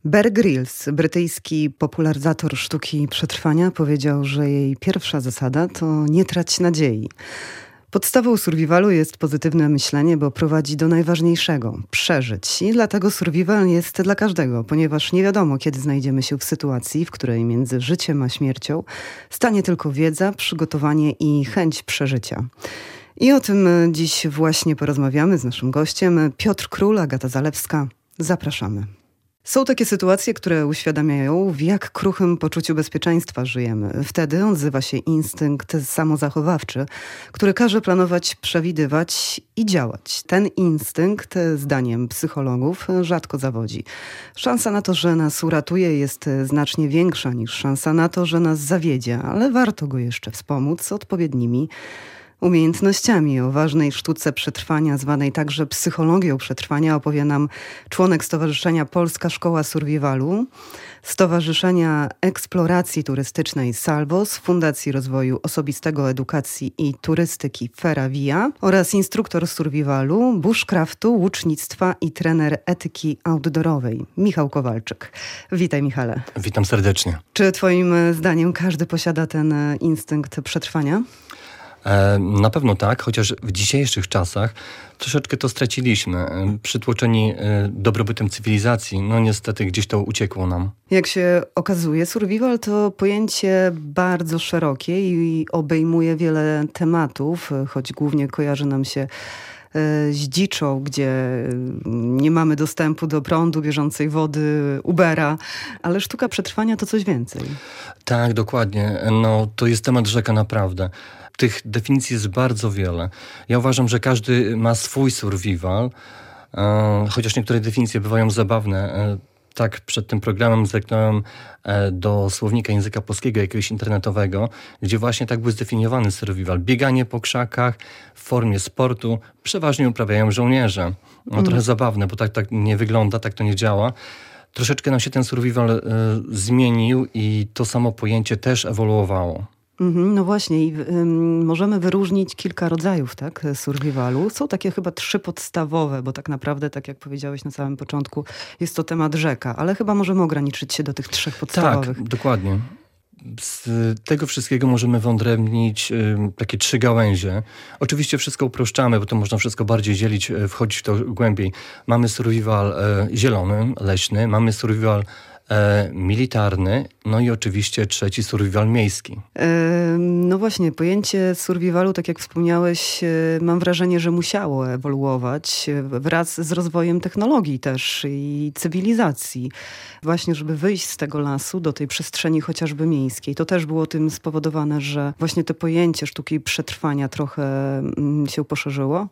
Bear Grylls, brytyjski popularyzator sztuki przetrwania, powiedział, że jej pierwsza zasada to nie trać nadziei. Podstawą survivalu jest pozytywne myślenie, bo prowadzi do najważniejszego – przeżyć. I dlatego survival jest dla każdego, ponieważ nie wiadomo, kiedy znajdziemy się w sytuacji, w której między życiem a śmiercią stanie tylko wiedza, przygotowanie i chęć przeżycia. I o tym dziś właśnie porozmawiamy z naszym gościem. Piotr Król, Agata Zalewska. Zapraszamy. Są takie sytuacje, które uświadamiają, w jak kruchym poczuciu bezpieczeństwa żyjemy. Wtedy odzywa się instynkt samozachowawczy, który każe planować, przewidywać i działać. Ten instynkt, zdaniem psychologów, rzadko zawodzi. Szansa na to, że nas uratuje, jest znacznie większa niż szansa na to, że nas zawiedzie, ale warto go jeszcze wspomóc odpowiednimi umiejętnościami. O ważnej sztuce przetrwania, zwanej także psychologią przetrwania, opowie nam członek Stowarzyszenia Polska Szkoła Survivalu, Stowarzyszenia Eksploracji Turystycznej Salvos, Fundacji Rozwoju Osobistego Edukacji i Turystyki Feravia oraz instruktor survivalu, bushcraftu, łucznictwa i trener etyki outdoorowej, Michał Kowalczyk. Witaj, Michale. Witam serdecznie. Czy twoim zdaniem każdy posiada ten instynkt przetrwania? Na pewno tak, chociaż w dzisiejszych czasach troszeczkę to straciliśmy. Przytłoczeni dobrobytem cywilizacji, no niestety gdzieś to uciekło nam. Jak się okazuje, survival to pojęcie bardzo szerokie i obejmuje wiele tematów, choć głównie kojarzy nam się z dziczą, gdzie nie mamy dostępu do prądu, bieżącej wody, Ubera, ale sztuka przetrwania to coś więcej. Tak, dokładnie. No, to jest temat rzeka naprawdę. Tych definicji jest bardzo wiele. Ja uważam, że każdy ma swój survival, chociaż niektóre definicje bywają zabawne. Tak, przed tym programem zerknąłem do słownika języka polskiego jakiegoś internetowego, gdzie właśnie tak był zdefiniowany survival. Bieganie po krzakach w formie sportu przeważnie uprawiają żołnierze. No trochę zabawne, bo tak nie wygląda, tak to nie działa. Troszeczkę nam się ten survival zmienił i to samo pojęcie też ewoluowało. No właśnie i możemy wyróżnić kilka rodzajów, tak, survivalu. Są takie chyba 3 podstawowe, bo tak naprawdę, tak jak powiedziałeś na samym początku, jest to temat rzeka, ale chyba możemy ograniczyć się do tych 3 podstawowych. Tak, dokładnie. Z tego wszystkiego możemy wyodrębnić takie 3 gałęzie. Oczywiście wszystko uproszczamy, bo to można wszystko bardziej dzielić, wchodzić w to głębiej. Mamy survival zielony, leśny, mamy survival militarny, no i oczywiście 3 survival miejski. No właśnie, pojęcie survivalu, tak jak wspomniałeś, mam wrażenie, że musiało ewoluować wraz z rozwojem technologii też i cywilizacji. Właśnie, żeby wyjść z tego lasu do tej przestrzeni chociażby miejskiej. To też było tym spowodowane, że właśnie to pojęcie sztuki przetrwania trochę się poszerzyło?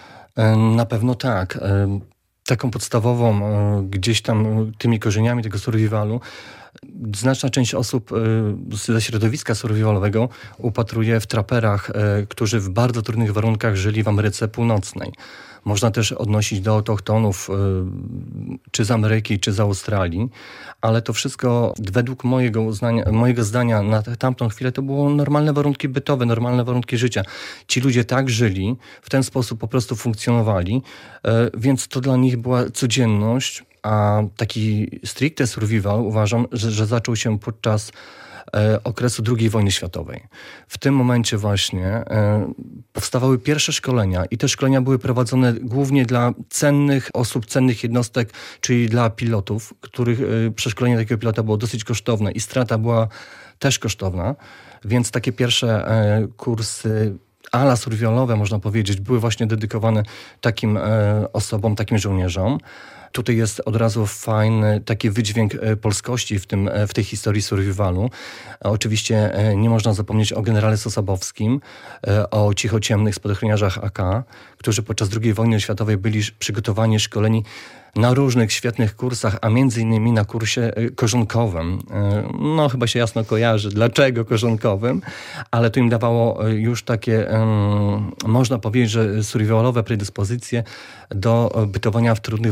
Na pewno tak. Taką podstawową, gdzieś tam tymi korzeniami tego survivalu, znaczna część osób ze środowiska survivalowego upatruje w traperach, którzy w bardzo trudnych warunkach żyli w Ameryce Północnej. Można też odnosić do autochtonów czy z Ameryki, czy z Australii, ale to wszystko według mojego zdania na tamtą chwilę to było normalne warunki bytowe, normalne warunki życia. Ci ludzie tak żyli, w ten sposób po prostu funkcjonowali, więc to dla nich była codzienność, a taki stricte survival uważam, że zaczął się podczas okresu II wojny światowej. W tym momencie właśnie powstawały pierwsze szkolenia i te szkolenia były prowadzone głównie dla cennych osób, cennych jednostek, czyli dla pilotów, których przeszkolenie takiego pilota było dosyć kosztowne i strata była też kosztowna, więc takie pierwsze kursy ala survivalowe, można powiedzieć, były właśnie dedykowane takim osobom, takim żołnierzom. Tutaj jest od razu fajny taki wydźwięk polskości w tej historii survivalu. Oczywiście nie można zapomnieć o generale Sosabowskim, o cichociemnych spadochroniarzach AK, którzy podczas II wojny światowej byli przygotowani, szkoleni na różnych świetnych kursach, a między innymi na kursie korzonkowym. No chyba się jasno kojarzy, dlaczego korzonkowym, ale to im dawało już takie, można powiedzieć, że survivalowe predyspozycje do bytowania w trudnych warunkach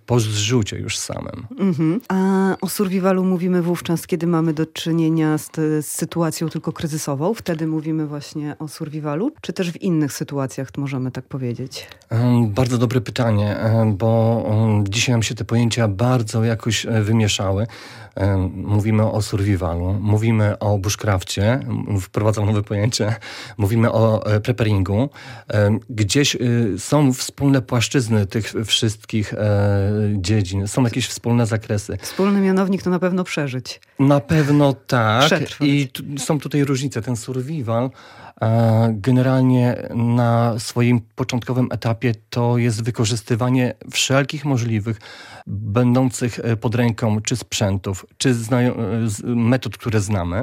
po zrzucie już samym. A o survivalu mówimy wówczas, kiedy mamy do czynienia z sytuacją tylko kryzysową? Wtedy mówimy właśnie o survivalu? Czy też w innych sytuacjach możemy tak powiedzieć? Bardzo dobre pytanie, bo dzisiaj nam się te pojęcia bardzo jakoś wymieszały. Mówimy o survivalu, mówimy o bushcrafcie, wprowadzam nowe pojęcie, mówimy o preparingu. Gdzieś są wspólne płaszczyzny tych wszystkich dziedzin, są jakieś wspólne zakresy. Wspólny mianownik to na pewno przeżyć. Na pewno tak. Przetrwać. I są tutaj różnice. Ten survival generalnie na swoim początkowym etapie to jest wykorzystywanie wszelkich możliwych, będących pod ręką czy sprzętów, czy metod, które znamy.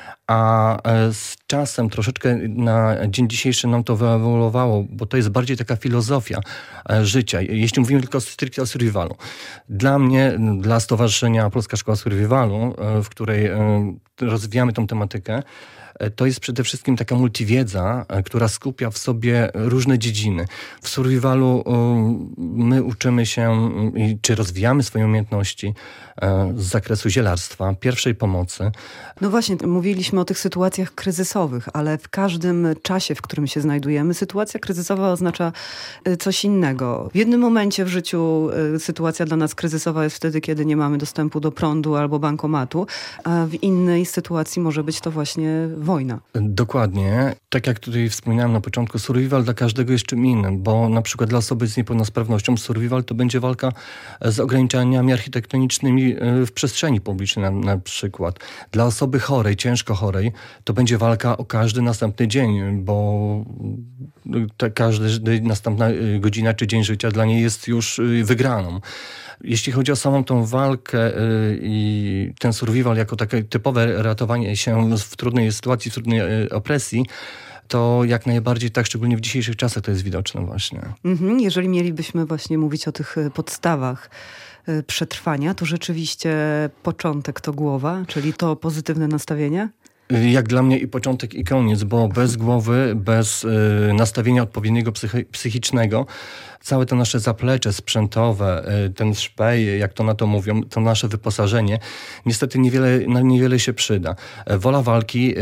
A z czasem troszeczkę na dzień dzisiejszy nam to wyewoluowało, bo to jest bardziej taka filozofia życia. Jeśli mówimy tylko stricte o survivalu. Dla mnie, dla Stowarzyszenia Polska Szkoła Survivalu, w której rozwijamy tą tematykę, to jest przede wszystkim taka multiwiedza, która skupia w sobie różne dziedziny. W survivalu my uczymy się, czy rozwijamy swoje umiejętności z zakresu zielarstwa, pierwszej pomocy. No właśnie, mówiliśmy o tych sytuacjach kryzysowych, ale w każdym czasie, w którym się znajdujemy, sytuacja kryzysowa oznacza coś innego. W jednym momencie w życiu sytuacja dla nas kryzysowa jest wtedy, kiedy nie mamy dostępu do prądu albo bankomatu, a w innej sytuacji może być to właśnie wojna. Dokładnie. Tak jak tutaj wspomniałem na początku, survival dla każdego jest czym innym, bo na przykład dla osoby z niepełnosprawnością survival to będzie walka z ograniczeniami architektonicznymi w przestrzeni publicznej na przykład. Dla osoby chorej, ciężko chorej, to będzie walka o każdy następny dzień, bo każda następna godzina czy dzień życia dla niej jest już wygraną. Jeśli chodzi o samą tą walkę i ten survival jako takie typowe ratowanie się w trudnej sytuacji, w trudnej opresji, to jak najbardziej tak, szczególnie w dzisiejszych czasach to jest widoczne właśnie. Jeżeli mielibyśmy właśnie mówić o tych podstawach przetrwania, to rzeczywiście początek to głowa, czyli to pozytywne nastawienie? Jak dla mnie i początek, i koniec, bo bez głowy, bez nastawienia odpowiedniego psychicznego, całe to nasze zaplecze sprzętowe, ten szpej, jak to na to mówią, to nasze wyposażenie, niestety niewiele się przyda. Wola walki,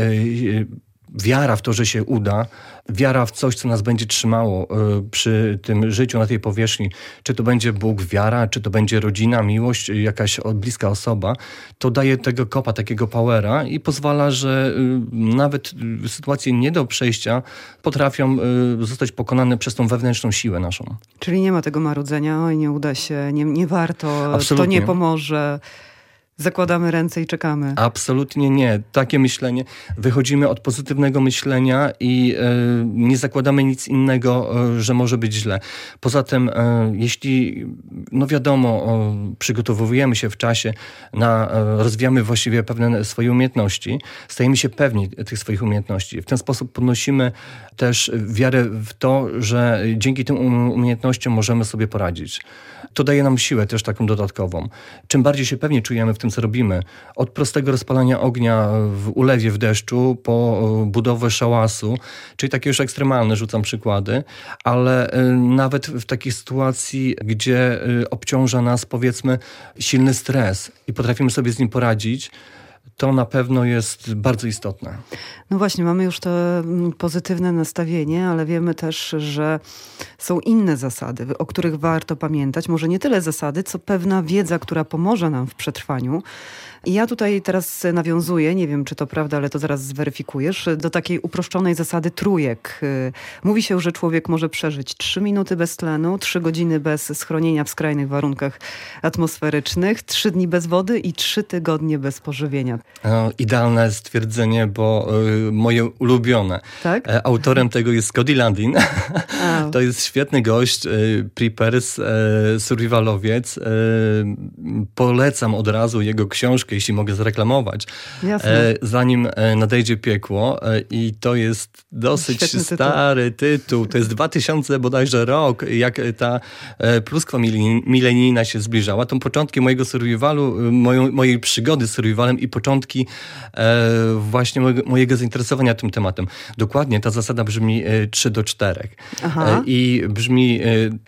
wiara w to, że się uda, wiara w coś, co nas będzie trzymało przy tym życiu na tej powierzchni, czy to będzie Bóg, wiara, czy to będzie rodzina, miłość, jakaś bliska osoba, to daje tego kopa, takiego powera i pozwala, że nawet sytuacje nie do przejścia potrafią zostać pokonane przez tą wewnętrzną siłę naszą. Czyli nie ma tego marudzenia, oj nie uda się, nie warto, Absolutnie. to nie pomoże. Zakładamy ręce i czekamy. Absolutnie nie. Takie myślenie. Wychodzimy od pozytywnego myślenia i nie zakładamy nic innego, że może być źle. Poza tym, jeśli, no wiadomo, przygotowujemy się w czasie, rozwijamy właściwie pewne swoje umiejętności, stajemy się pewni tych swoich umiejętności. W ten sposób podnosimy też wiarę w to, że dzięki tym umiejętnościom możemy sobie poradzić. To daje nam siłę też taką dodatkową. Czym bardziej się pewnie czujemy w tym, co robimy, od prostego rozpalania ognia w ulewie, w deszczu, po budowę szałasu, czyli takie już ekstremalne, rzucam przykłady, ale nawet w takiej sytuacji, gdzie obciąża nas, powiedzmy, silny stres i potrafimy sobie z nim poradzić, to na pewno jest bardzo istotne. No właśnie, mamy już to pozytywne nastawienie, ale wiemy też, że są inne zasady, o których warto pamiętać. Może nie tyle zasady, co pewna wiedza, która pomoże nam w przetrwaniu. I ja tutaj teraz nawiązuję, nie wiem czy to prawda, ale to zaraz zweryfikujesz, do takiej uproszczonej zasady trójek. Mówi się, że człowiek może przeżyć 3 minuty bez tlenu, 3 godziny bez schronienia w skrajnych warunkach atmosferycznych, 3 dni bez wody i 3 tygodnie bez pożywienia. Idealne stwierdzenie, bo moje ulubione. Tak? Autorem tego jest Scotty Landin. To jest świetny gość, preppers, survivalowiec. Polecam od razu jego książkę, jeśli mogę zareklamować. Jasne. Zanim nadejdzie piekło. I to jest dosyć stary tytuł. To jest 2000 bodajże rok, jak ta pluskwa milenijna się zbliżała. To początki mojego survivalu, mojej przygody z survivalem i początki początki właśnie mojego zainteresowania tym tematem. Dokładnie ta zasada brzmi 3-4. I brzmi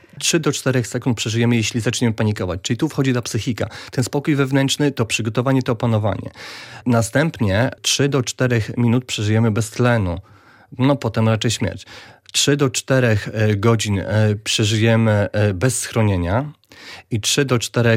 3-4 sekund przeżyjemy, jeśli zaczniemy panikować. Czyli tu wchodzi ta psychika. Ten spokój wewnętrzny, to przygotowanie, to opanowanie. Następnie 3-4 minut przeżyjemy bez tlenu. No potem raczej śmierć. 3-4 godzin przeżyjemy bez schronienia i 3-4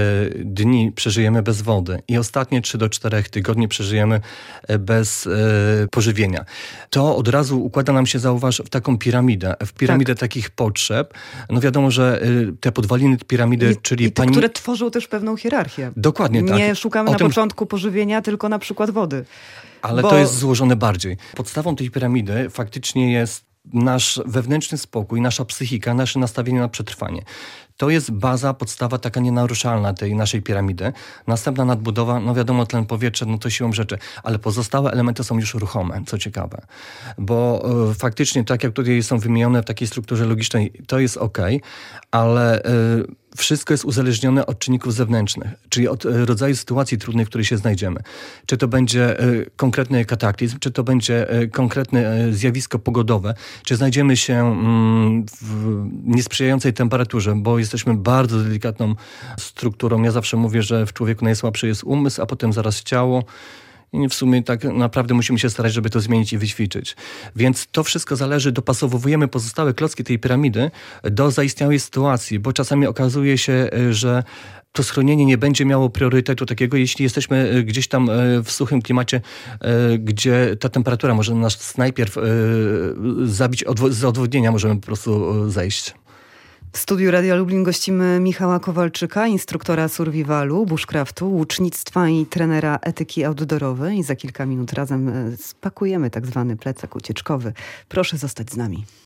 dni przeżyjemy bez wody. I ostatnie 3-4 tygodni przeżyjemy bez pożywienia. To od razu układa nam się, zauważ, w taką piramidę. W piramidę takich potrzeb. No wiadomo, że te podwaliny piramidy, czyli... które tworzą też pewną hierarchię. Dokładnie tak. Nie szukamy na początku pożywienia, tylko na przykład wody. Ale to jest złożone bardziej. Podstawą tej piramidy faktycznie jest nasz wewnętrzny spokój, nasza psychika, nasze nastawienie na przetrwanie. To jest baza, podstawa taka nienaruszalna tej naszej piramidy. Następna nadbudowa, no wiadomo, tlen powietrza, no to siłą rzeczy, ale pozostałe elementy są już ruchome, co ciekawe. Bo faktycznie, tak jak tutaj są wymienione w takiej strukturze logicznej, to jest okej, ale wszystko jest uzależnione od czynników zewnętrznych, czyli od rodzaju sytuacji trudnej, w której się znajdziemy. Czy to będzie konkretny kataklizm, czy to będzie konkretne zjawisko pogodowe, czy znajdziemy się w niesprzyjającej temperaturze, bo jesteśmy bardzo delikatną strukturą. Ja zawsze mówię, że w człowieku najsłabszy jest umysł, a potem zaraz ciało. I w sumie tak naprawdę musimy się starać, żeby to zmienić i wyćwiczyć. Więc to wszystko zależy, dopasowujemy pozostałe klocki tej piramidy do zaistniałej sytuacji, bo czasami okazuje się, że to schronienie nie będzie miało priorytetu takiego, jeśli jesteśmy gdzieś tam w suchym klimacie, gdzie ta temperatura może nas najpierw zabić, z odwodnienia możemy po prostu zejść. W studiu Radia Lublin gościmy Michała Kowalczyka, instruktora survivalu, bushcraftu, łucznictwa i trenera etyki outdoorowej. Za kilka minut razem spakujemy tak zwany plecak ucieczkowy. Proszę zostać z nami.